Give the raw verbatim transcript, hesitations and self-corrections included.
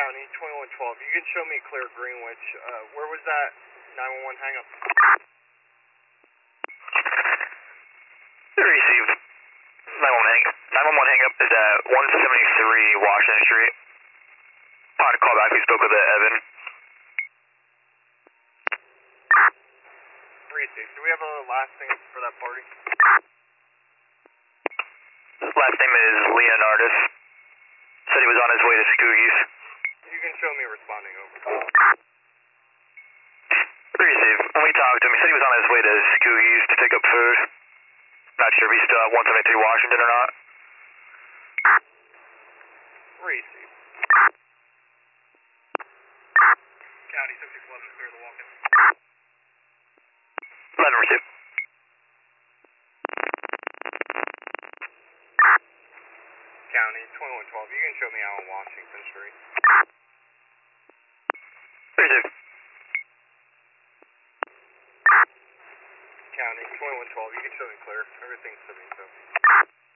County, twenty-one twelve. You can show me clear Greenwich. Uh, where was that nine one one hang up? Received. nine one one hang, nine one one hang up is at one seventy-three Washington Street. Upon call back, we spoke with uh, Evan. Received. Do we have a last name for that party? Last name is Leonardis. Said he was on his way to Skoogies. You can show me responding over. Received. When we talked to him, he said he was on his way to Skoogies to pick up food. Not sure if he's still at one seventy-three Washington or not. Received. County six six one, clear the walk-in. eleven received. County, twenty-one twelve. You can show me out on Washington Street. Received. County, twenty-one twelve. You can show me clear. Everything's seventy-two.